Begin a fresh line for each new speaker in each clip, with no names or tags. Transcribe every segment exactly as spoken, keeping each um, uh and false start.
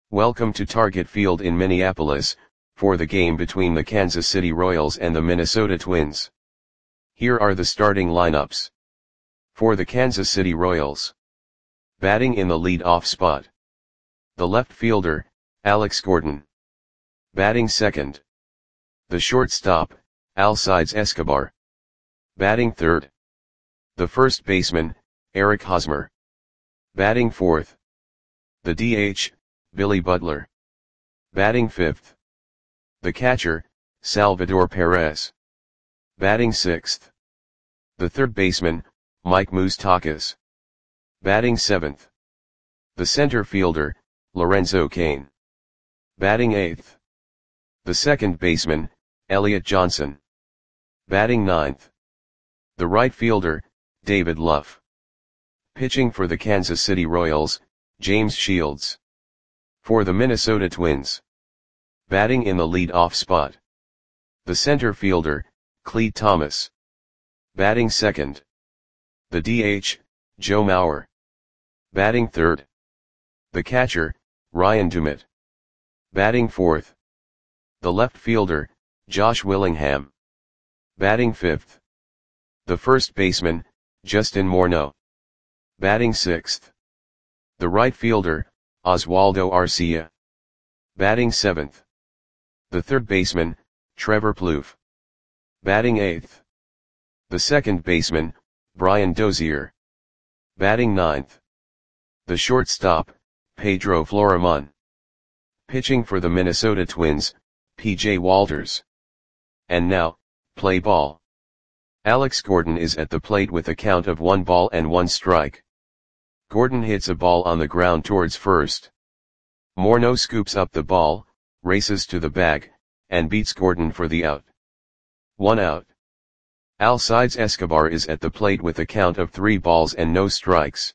Welcome to Target Field in Minneapolis, for the game between the Kansas City Royals and the Minnesota Twins. Here are the starting lineups. For the Kansas City Royals. Batting in the lead-off spot. The left fielder, Alex Gordon. Batting second. The shortstop, Alcides Escobar. Batting third. The first baseman, Eric Hosmer. Batting fourth. The D H, Billy Butler. Batting fifth. The catcher, Salvador Perez. Batting sixth. The third baseman, Mike Moustakas. Batting seventh. The center fielder, Lorenzo Cain. Batting eighth. The second baseman, Elliot Johnson. Batting ninth. The right fielder, David Luff. Pitching for the Kansas City Royals, James Shields. For the Minnesota Twins. Batting in the lead-off spot. The center fielder, Clete Thomas. Batting second. The D H, Joe Mauer. Batting third. The catcher, Ryan Dummett. Batting fourth. The left fielder, Josh Willingham. Batting fifth. The first baseman, Justin Morneau. Batting sixth. The right fielder, Oswaldo Arcia. Batting seventh. The third baseman, Trevor Plouffe. Batting eighth. The second baseman, Brian Dozier. Batting ninth. The shortstop, Pedro Florimon. Pitching for the Minnesota Twins, P J Walters. And now, play ball. Alex Gordon is at the plate with a count of one ball and one strike. Gordon hits a ball on the ground towards first. Morneau scoops up the ball, races to the bag, and beats Gordon for the out. One out. Alcides Escobar is at the plate with a count of three balls and no strikes.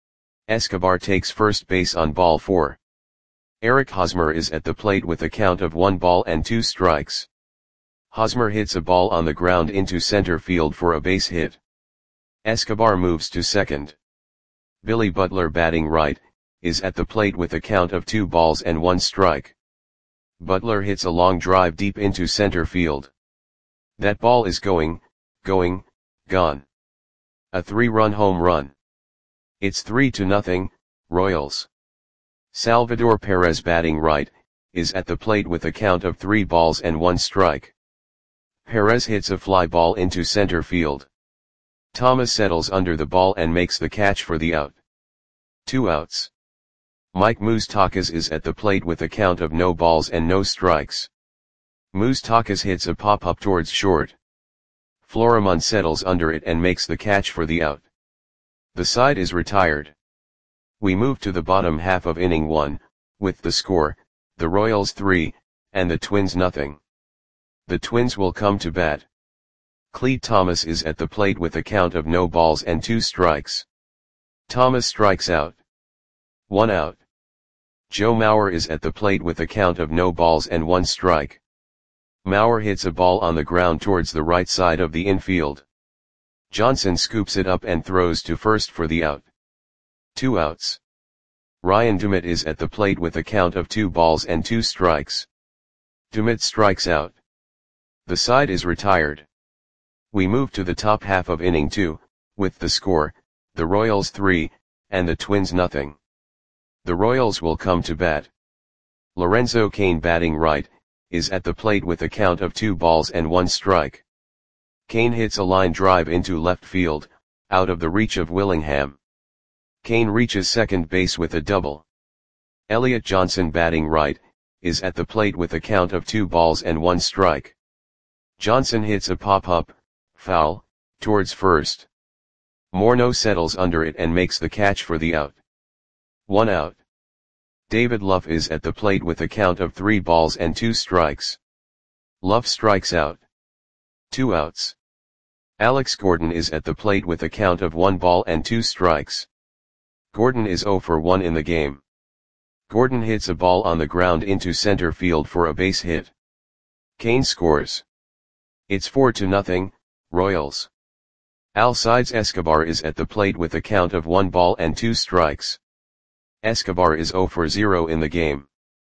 Escobar takes first base on ball four. Eric Hosmer is at the plate with a count of one ball and two strikes. Hosmer hits a ball on the ground into center field for a base hit. Escobar moves to second. Billy Butler, batting right, is at the plate with a count of two balls and one strike. Butler hits a long drive deep into center field. That ball is going, going, gone. A three-run home run. It's three to nothing, Royals. Salvador Perez, batting right, is at the plate with a count of three balls and one strike. Perez hits a fly ball into center field. Thomas settles under the ball and makes the catch for the out. Two outs. Mike Moustakas is at the plate with a count of no balls and no strikes. Moustakas hits a pop-up towards short. Florimon settles under it and makes the catch for the out. The side is retired. We move to the bottom half of inning one, with the score, the Royals three, and the Twins nothing. The Twins will come to bat. Clete Thomas is at the plate with a count of no balls and two strikes. Thomas strikes out. One out. Joe Mauer is at the plate with a count of no balls and one strike. Mauer hits a ball on the ground towards the right side of the infield. Johnson scoops it up and throws to first for the out. Two outs. Ryan Dummett is at the plate with a count of two balls and two strikes. Dummett strikes out. The side is retired. We move to the top half of inning two, with the score, the Royals three, and the Twins nothing. The Royals will come to bat. Lorenzo Cain, batting right, is at the plate with a count of two balls and one strike. Cain hits a line drive into left field, out of the reach of Willingham. Cain reaches second base with a double. Elliot Johnson, batting right, is at the plate with a count of two balls and one strike. Johnson hits a pop-up, foul, towards first. Morneau settles under it and makes the catch for the out. One out. David Luff is at the plate with a count of three balls and two strikes. Luff strikes out. Two outs. Alex Gordon is at the plate with a count of one ball and two strikes. Gordon is zero for one in the game. Gordon hits a ball on the ground into center field for a base hit. Cain scores. It's four to nothing, Royals. Alcides Escobar is at the plate with a count of one ball and two strikes. Escobar is zero for zero in the game.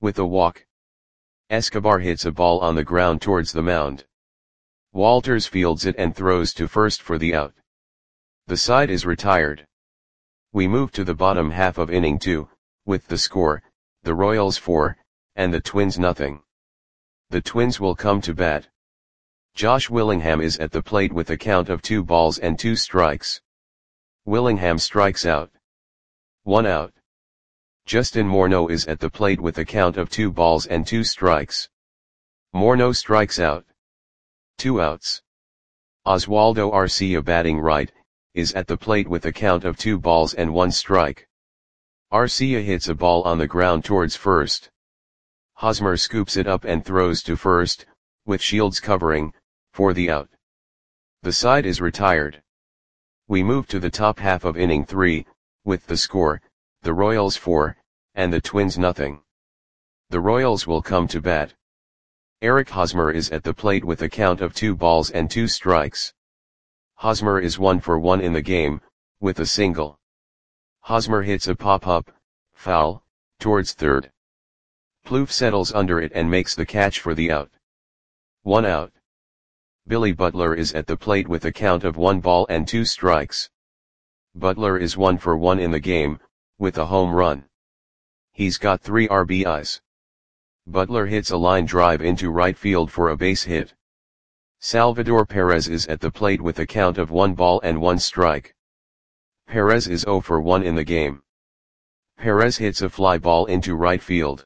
With a walk, Escobar hits a ball on the ground towards the mound. Walters fields it and throws to first for the out. The side is retired. We move to the bottom half of inning two, with the score, the Royals four, and the Twins nothing. The Twins will come to bat. Josh Willingham is at the plate with a count of two balls and two strikes. Willingham strikes out. One out. Justin Morneau is at the plate with a count of two balls and two strikes. Morneau strikes out. Two outs. Oswaldo Arcia, batting right, is at the plate with a count of two balls and one strike. Arcia hits a ball on the ground towards first. Hosmer scoops it up and throws to first, with Shields covering, for the out. The side is retired. We move to the top half of inning three, with the score, the Royals four, and the Twins nothing. The Royals will come to bat. Eric Hosmer is at the plate with a count of two balls and two strikes. Hosmer is one for one in the game, with a single. Hosmer hits a pop-up, foul, towards third. Plouffe settles under it and makes the catch for the out. One out. Billy Butler is at the plate with a count of one ball and two strikes. Butler is one for one in the game, with a home run. He's got three R B Is. Butler hits a line drive into right field for a base hit. Salvador Perez is at the plate with a count of one ball and one strike. Perez is zero for one in the game. Perez hits a fly ball into right field.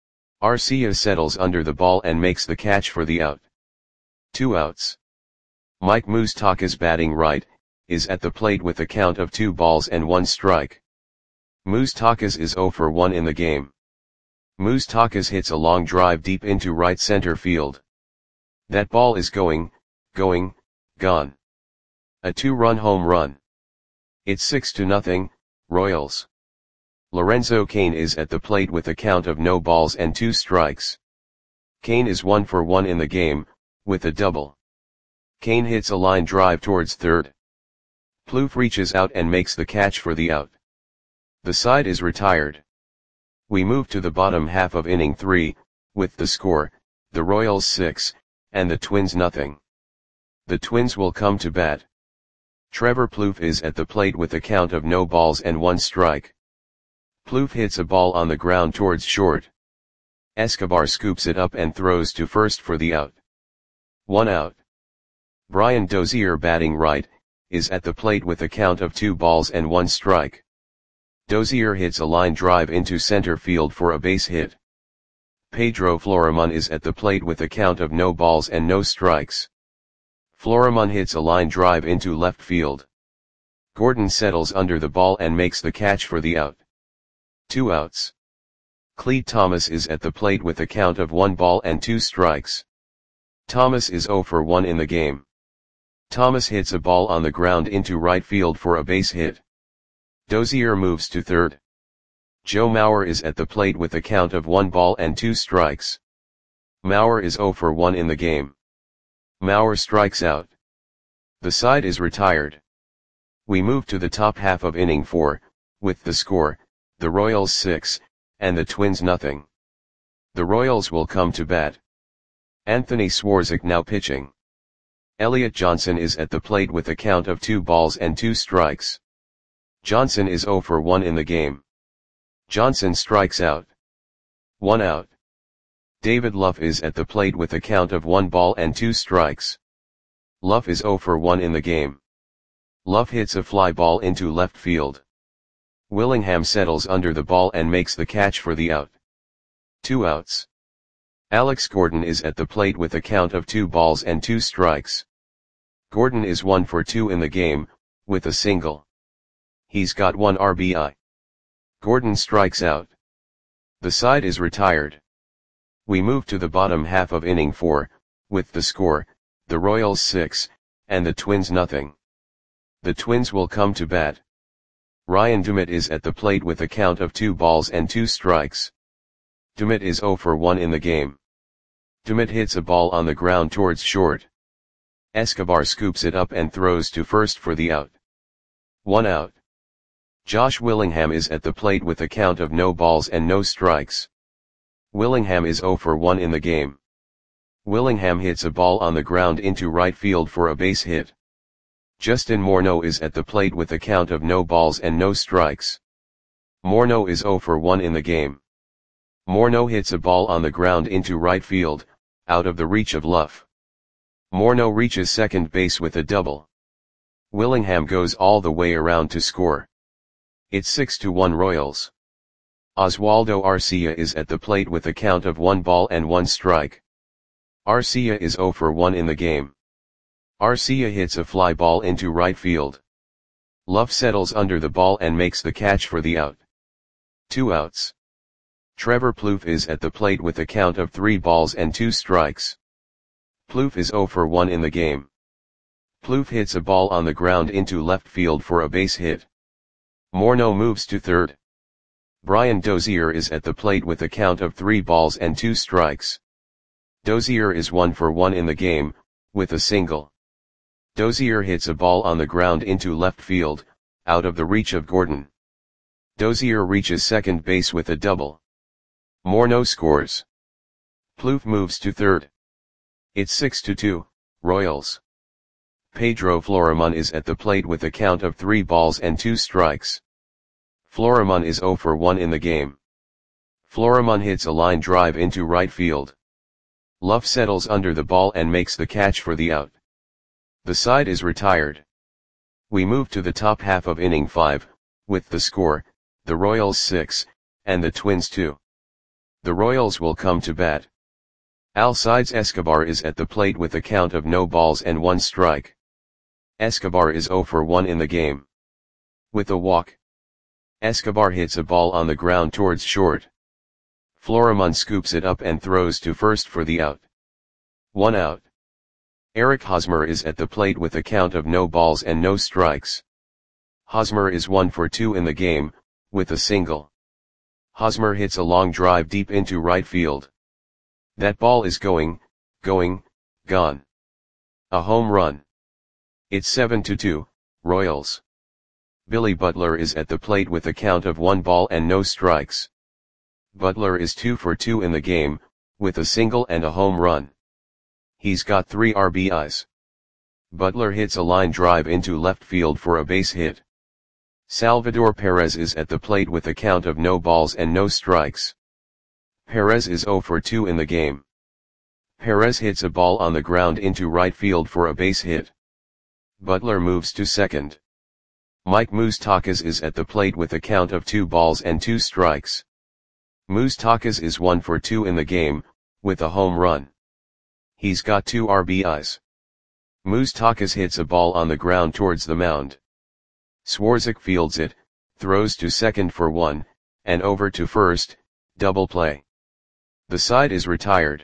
Arcia settles under the ball and makes the catch for the out. Two outs. Mike Moustakas, batting right, is at the plate with a count of two balls and one strike. Moustakas is zero for one in the game. Moustakas hits a long drive deep into right center field. That ball is going, going, gone. A two-run home run. It's six to nothing, Royals. Lorenzo Cain is at the plate with a count of no balls and two strikes. Cain is one for one in the game, with a double. Cain hits a line drive towards third. Plouffe reaches out and makes the catch for the out. The side is retired. We move to the bottom half of inning three, with the score, the Royals six, and the Twins nothing. The Twins will come to bat. Trevor Plouffe is at the plate with a count of no balls and one strike. Plouffe hits a ball on the ground towards short. Escobar scoops it up and throws to first for the out. One out. Brian Dozier, batting right, is at the plate with a count of two balls and one strike. Dozier hits a line drive into center field for a base hit. Pedro Florimon is at the plate with a count of no balls and no strikes. Florimon hits a line drive into left field. Gordon settles under the ball and makes the catch for the out. Two outs. Clete Thomas is at the plate with a count of one ball and two strikes. Thomas is zero for one in the game. Thomas hits a ball on the ground into right field for a base hit. Dozier moves to third. Joe Mauer is at the plate with a count of one ball and two strikes. Mauer is zero for one in the game. Mauer strikes out. The side is retired. We move to the top half of inning four, with the score, the Royals six, and the Twins nothing. The Royals will come to bat. Anthony Swarzak now pitching. Elliot Johnson is at the plate with a count of two balls and two strikes. Johnson is zero for one in the game. Johnson strikes out. One out. David Luff is at the plate with a count of one ball and two strikes. Luff is zero for one in the game. Luff hits a fly ball into left field. Willingham settles under the ball and makes the catch for the out. Two outs. Alex Gordon is at the plate with a count of two balls and two strikes. Gordon is one for two in the game, with a single. He's got one R B I. Gordon strikes out. The side is retired. We move to the bottom half of inning four, with the score, the Royals six, and the Twins nothing. The Twins will come to bat. Ryan Dumit is at the plate with a count of two balls and two strikes. Dumit is zero for one in the game. Dumit hits a ball on the ground towards short. Escobar scoops it up and throws to first for the out. One out. Josh Willingham is at the plate with a count of no balls and no strikes. Willingham is zero for one in the game. Willingham hits a ball on the ground into right field for a base hit. Justin Morneau is at the plate with a count of no balls and no strikes. Morneau is zero for one in the game. Morneau hits a ball on the ground into right field, out of the reach of Luff. Morneau reaches second base with a double. Willingham goes all the way around to score. It's six to one Royals. Oswaldo Arcia is at the plate with a count of one ball and one strike. Arcia is zero for one in the game. Arcia hits a fly ball into right field. Luff settles under the ball and makes the catch for the out. Two outs. Trevor Plouffe is at the plate with a count of three balls and two strikes. Plouffe is zero for one in the game. Plouffe hits a ball on the ground into left field for a base hit. Morneau moves to third. Brian Dozier is at the plate with a count of three balls and two strikes. Dozier is one for one in the game, with a single. Dozier hits a ball on the ground into left field, out of the reach of Gordon. Dozier reaches second base with a double. Morneau scores. Plouffe moves to third. It's six to two, Royals. Pedro Florimon is at the plate with a count of three balls and two strikes. Florimon is zero for one in the game. Florimon hits a line drive into right field. Luff settles under the ball and makes the catch for the out. The side is retired. We move to the top half of inning five, with the score, the Royals six, and the Twins two. The Royals will come to bat. Alcides Escobar is at the plate with a count of no balls and one strike. Escobar is zero for one in the game. With a walk. Escobar hits a ball on the ground towards short. Florimon scoops it up and throws to first for the out. One out. Eric Hosmer is at the plate with a count of no balls and no strikes. Hosmer is one for two in the game, with a single. Hosmer hits a long drive deep into right field. That ball is going, going, gone. A home run. It's seven to two, Royals. Billy Butler is at the plate with a count of one ball and no strikes. Butler is two for two in the game, with a single and a home run. He's got three R B Is. Butler hits a line drive into left field for a base hit. Salvador Perez is at the plate with a count of no balls and no strikes. Perez is zero for two in the game. Perez hits a ball on the ground into right field for a base hit. Butler moves to second. Mike Moustakas is at the plate with a count of two balls and two strikes. Moustakas is one for two in the game, with a home run. He's got two R B Is. Moustakas hits a ball on the ground towards the mound. Swarzak fields it, throws to second for one, and over to first, double play. The side is retired.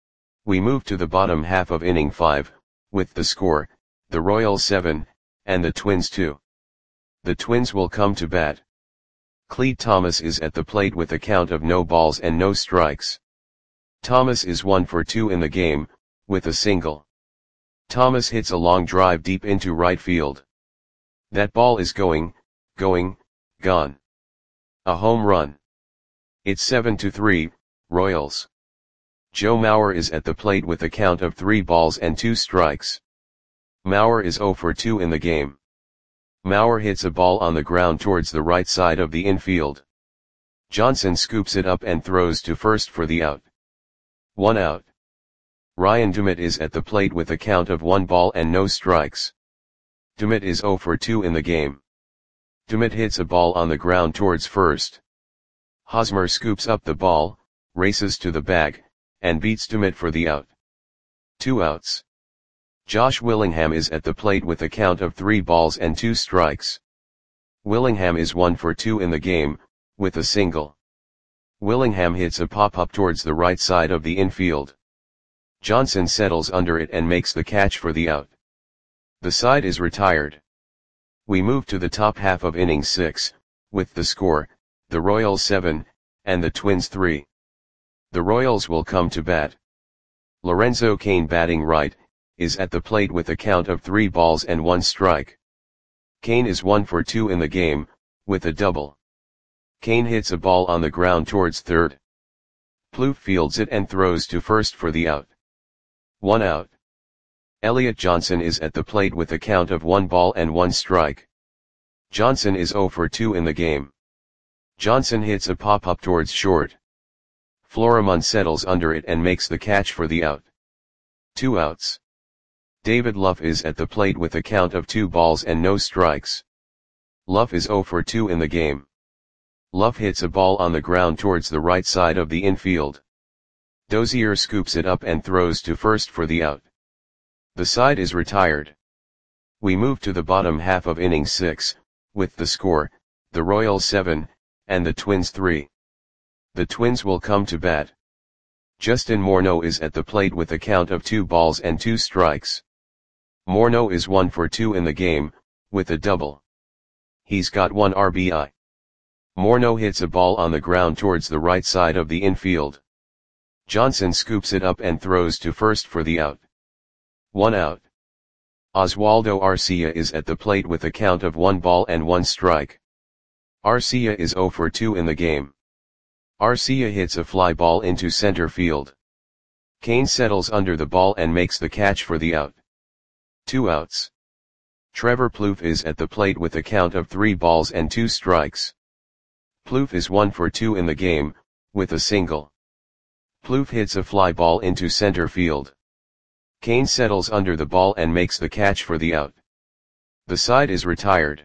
We move to the bottom half of inning five, with the score, the Royals seven, and the Twins two. The Twins will come to bat. Clete Thomas is at the plate with a count of no balls and no strikes. Thomas is one for two in the game, with a single. Thomas hits a long drive deep into right field. That ball is going, going, gone. A home run. It's seven to three, Royals. Joe Mauer is at the plate with a count of three balls and two strikes. Mauer is zero for two in the game. Mauer hits a ball on the ground towards the right side of the infield. Johnson scoops it up and throws to first for the out. One out. Ryan Dumit is at the plate with a count of one ball and no strikes. Dumit is zero for two in the game. Dumit hits a ball on the ground towards first. Hosmer scoops up the ball, races to the bag, and beats Dumit for the out. Two outs. Josh Willingham is at the plate with a count of three balls and two strikes. Willingham is one for two in the game, with a single. Willingham hits a pop-up towards the right side of the infield. Johnson settles under it and makes the catch for the out. The side is retired. We move to the top half of inning six, with the score, the Royals seven, and the Twins three. The Royals will come to bat. Lorenzo Cain, batting right, is at the plate with a count of three balls and one strike. Cain is one for two in the game, with a double. Cain hits a ball on the ground towards third. Plouffe fields it and throws to first for the out. One out. Elliot Johnson is at the plate with a count of one ball and one strike. Johnson is oh for two in the game. Johnson hits a pop-up towards short. Florimon settles under it and makes the catch for the out. Two outs. David Luff is at the plate with a count of two balls and no strikes. Luff is oh for two in the game. Luff hits a ball on the ground towards the right side of the infield. Dozier scoops it up and throws to first for the out. The side is retired. We move to the bottom half of inning six, with the score, the Royals seven, and the Twins three. The Twins will come to bat. Justin Morneau is at the plate with a count of two balls and two strikes. Morneau is one for two in the game, with a double. He's got one R B I. Morneau hits a ball on the ground towards the right side of the infield. Johnson scoops it up and throws to first for the out. One out. Oswaldo Arcia is at the plate with a count of one ball and one strike. Arcia is oh for two in the game. Arcia hits a fly ball into center field. Kane settles under the ball and makes the catch for the out. Two outs. Trevor Plouffe is at the plate with a count of three balls and two strikes. Plouffe is one for two in the game, with a single. Plouffe hits a fly ball into center field. Kane settles under the ball and makes the catch for the out. The side is retired.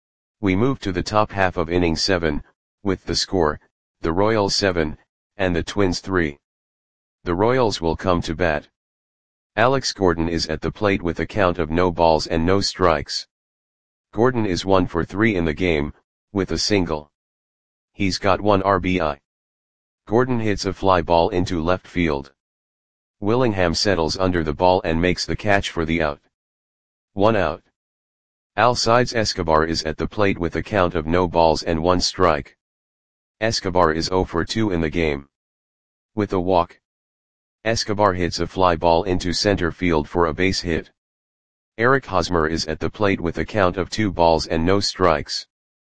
We move to the top half of inning seven, with the score, the Royals seven, and the Twins three. The Royals will come to bat. Alex Gordon is at the plate with a count of no balls and no strikes. Gordon is one for three in the game, with a single. He's got one R B I. Gordon hits a fly ball into left field. Willingham settles under the ball and makes the catch for the out. One out. Alcides Escobar is at the plate with a count of no balls and one strike. Escobar is oh for two in the game. With a walk. Escobar hits a fly ball into center field for a base hit. Eric Hosmer is at the plate with a count of two balls and no strikes.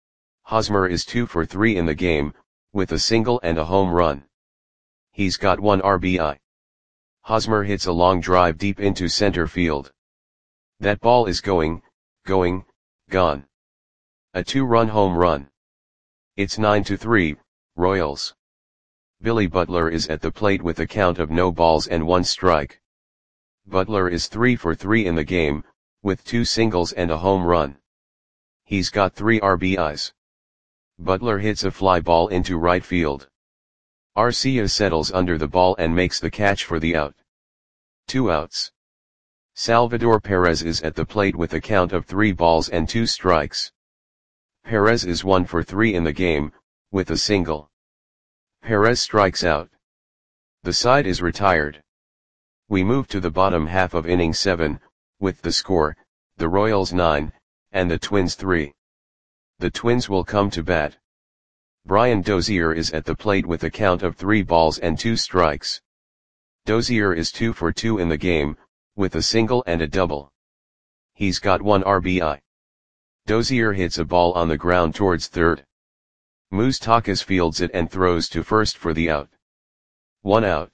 Hosmer is two for three in the game, with a single and a home run. He's got one R B I. Hosmer hits a long drive deep into center field. That ball is going, going, gone. A two-run home run. It's nine to three, Royals. Billy Butler is at the plate with a count of no balls and one strike. Butler is three for three in the game, with two singles and a home run. He's got three R B Is. Butler hits a fly ball into right field. Arcia settles under the ball and makes the catch for the out. Two outs. Salvador Perez is at the plate with a count of three balls and two strikes. Perez is one for three in the game, with a single. Perez strikes out. The side is retired. We move to the bottom half of inning seven, with the score, the Royals nine, and the Twins three. The Twins will come to bat. Brian Dozier is at the plate with a count of three balls and two strikes. Dozier is two for two in the game, with a single and a double. He's got one R B I. Dozier hits a ball on the ground towards third. Moustakas fields it and throws to first for the out. One out.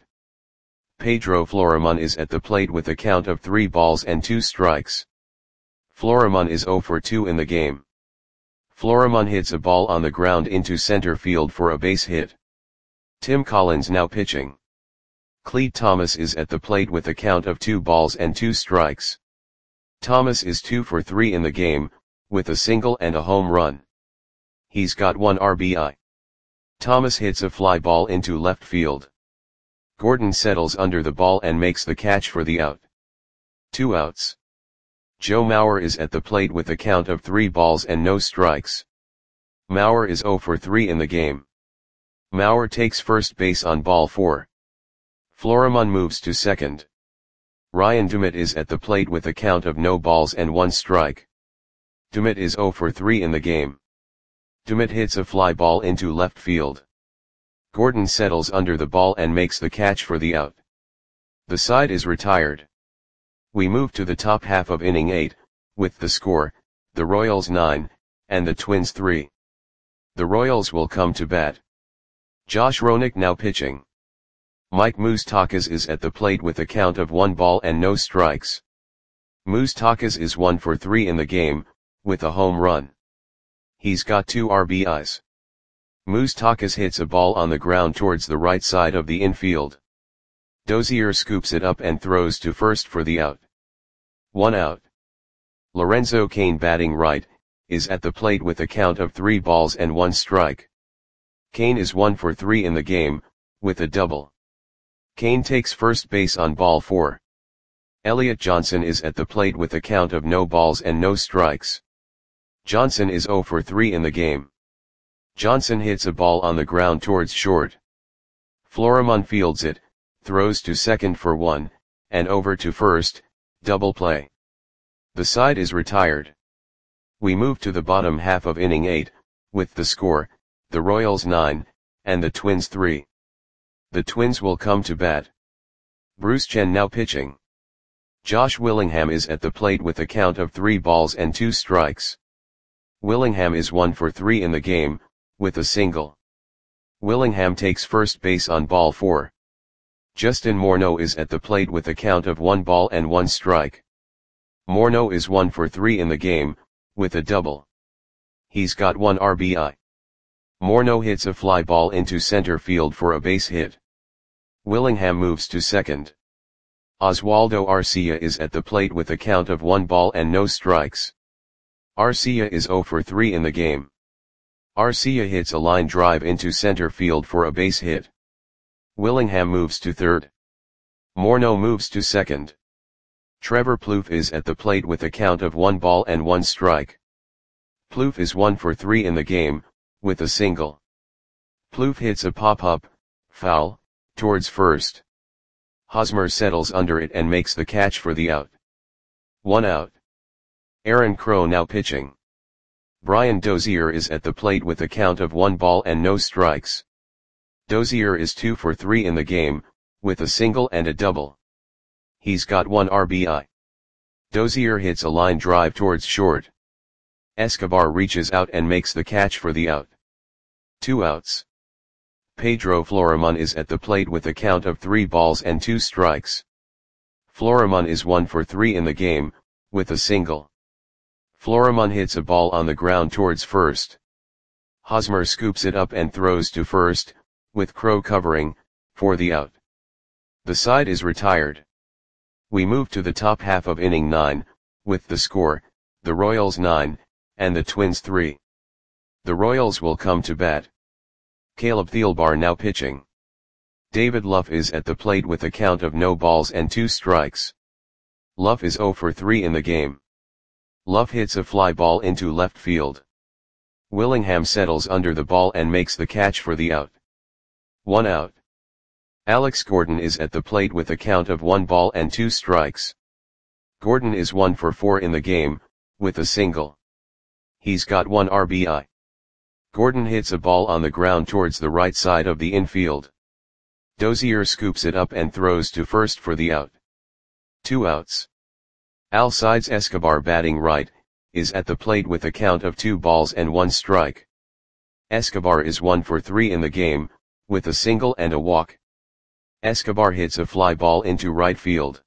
Pedro Florimon is at the plate with a count of three balls and two strikes. Florimon is oh for two in the game. Florimon hits a ball on the ground into center field for a base hit. Tim Collins now pitching. Clete Thomas is at the plate with a count of two balls and two strikes. Thomas is two for three in the game, with a single and a home run. He's got one R B I. Thomas hits a fly ball into left field. Gordon settles under the ball and makes the catch for the out. Two outs. Joe Mauer is at the plate with a count of three balls and no strikes. Mauer is oh for three in the game. Mauer takes first base on ball four. Florimon moves to second. Ryan Dumit is at the plate with a count of no balls and one strike. Dumit is oh for three in the game. Dumit hits a fly ball into left field. Gordon settles under the ball and makes the catch for the out. The side is retired. We move to the top half of inning eight, with the score, the Royals nine, and the Twins three. The Royals will come to bat. Josh Roenick now pitching. Mike Moustakas is at the plate with a count of one ball and no strikes. Moustakas is one for three in the game, with a home run. He's got two R B Is. Moustakas hits a ball on the ground towards the right side of the infield. Dozier scoops it up and throws to first for the out. One out. Lorenzo Cain, batting right, is at the plate with a count of three balls and one strike. Cain is one for three in the game, with a double. Cain takes first base on ball four. Elliot Johnson is at the plate with a count of no balls and no strikes. Johnson is zero for three in the game. Johnson hits a ball on the ground towards short. Florimon fields it, throws to second for one, and over to first, double play. The side is retired. We move to the bottom half of inning eight, with the score, the Royals nine, and the Twins three. The Twins will come to bat. Bruce Chen now pitching. Josh Willingham is at the plate with a count of three balls and two strikes. Willingham is one for three in the game, with a single. Willingham takes first base on ball four. Justin Morneau is at the plate with a count of one ball and one strike. Morneau is one for three in the game, with a double. He's got one R B I. Morneau hits a fly ball into center field for a base hit. Willingham moves to second. Oswaldo Arcia is at the plate with a count of one ball and no strikes. Arcia is zero for three in the game. Arcia hits a line drive into center field for a base hit. Willingham moves to third. Morneau moves to second. Trevor Plouffe is at the plate with a count of one ball and one strike. Plouffe is one for three in the game, with a single. Plouffe hits a pop-up, foul, towards first. Hosmer settles under it and makes the catch for the out. One out. Aaron Crow now pitching. Brian Dozier is at the plate with a count of one ball and no strikes. Dozier is two for three in the game, with a single and a double. He's got one R B I. Dozier hits a line drive towards short. Escobar reaches out and makes the catch for the out. Two outs. Pedro Florimon is at the plate with a count of three balls and two strikes. Florimon is one for three in the game, with a single. Florimon hits a ball on the ground towards first. Hosmer scoops it up and throws to first, with Crow covering, for the out. The side is retired. We move to the top half of inning nine, with the score, the Royals nine, and the Twins three. The Royals will come to bat. Caleb Thielbar now pitching. David Luff is at the plate with a count of no balls and two strikes. Luff is zero for three in the game. Luff hits a fly ball into left field. Willingham settles under the ball and makes the catch for the out. One out. Alex Gordon is at the plate with a count of one ball and two strikes. Gordon is one for four in the game, with a single. He's got one R B I. Gordon hits a ball on the ground towards the right side of the infield. Dozier scoops it up and throws to first for the out. Two outs. Alcides Escobar, batting right, is at the plate with a count of two balls and one strike. Escobar is one for three in the game, with a single and a walk. Escobar hits a fly ball into right field.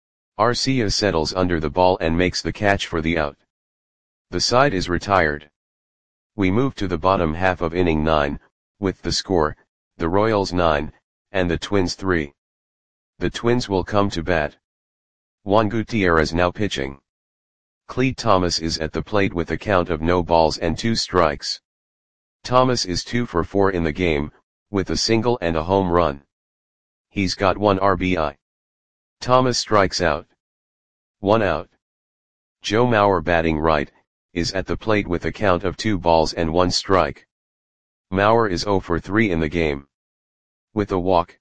Arcia settles under the ball and makes the catch for the out. The side is retired. We move to the bottom half of inning nine, with the score, the Royals nine, and the Twins three. The Twins will come to bat. Juan Gutierrez now pitching. Clete Thomas is at the plate with a count of no balls and two strikes. Thomas is two for four in the game, with a single and a home run. He's got one R B I. Thomas strikes out. One out. Joe Mauer, batting right, is at the plate with a count of two balls and one strike. Mauer is zero for three in the game. With a walk.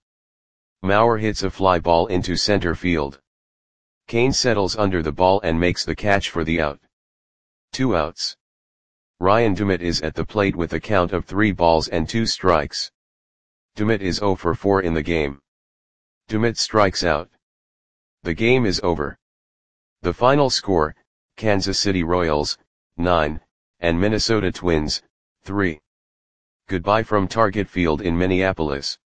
Mauer hits a fly ball into center field. Cain settles under the ball and makes the catch for the out. Two outs. Ryan Dumit is at the plate with a count of three balls and two strikes. Dumit is zero for four in the game. Dumit strikes out. The game is over. The final score, Kansas City Royals, nine, and Minnesota Twins, three. Goodbye from Target Field in Minneapolis.